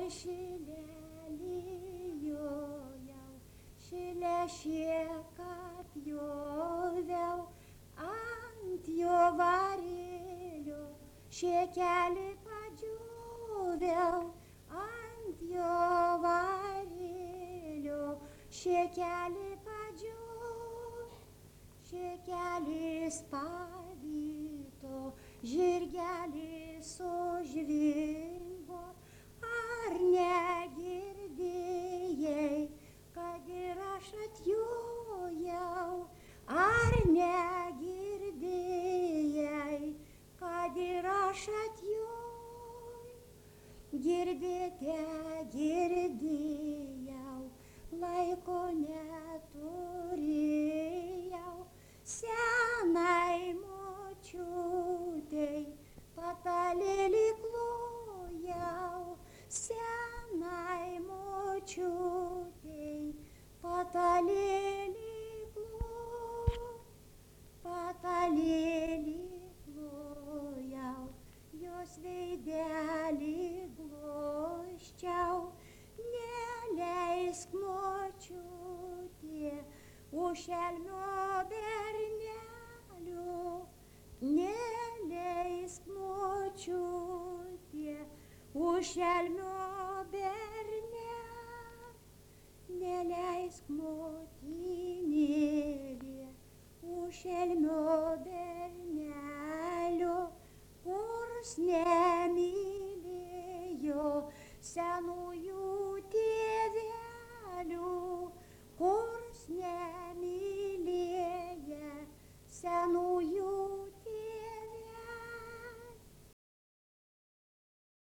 šilelyje jau, šile šieką pjoviau, ant jo varėlio šiekelį padžioviau, ant jo varėlio šiekelį padžioviau, šiekelis pavyto, žirgelis sužvimbo. Ar negirdėjai, kad ir aš atjojau? Ar negirdėjai, kad ir aš atjojau? Girdėte, girdėjau, laiko neturėjau, senai močiutei patalėlį klojau, senai močiutei patalėlį klojau, jos veidelį glosčiau. Neleisk močiutė už šelmio bernelio, neleisk močiutė už šelmio bernelio, neleisk motinėlė už šelmio bernelio, kurs nemylėjo senųjų tėvelių, kurs nemylėjo senųjų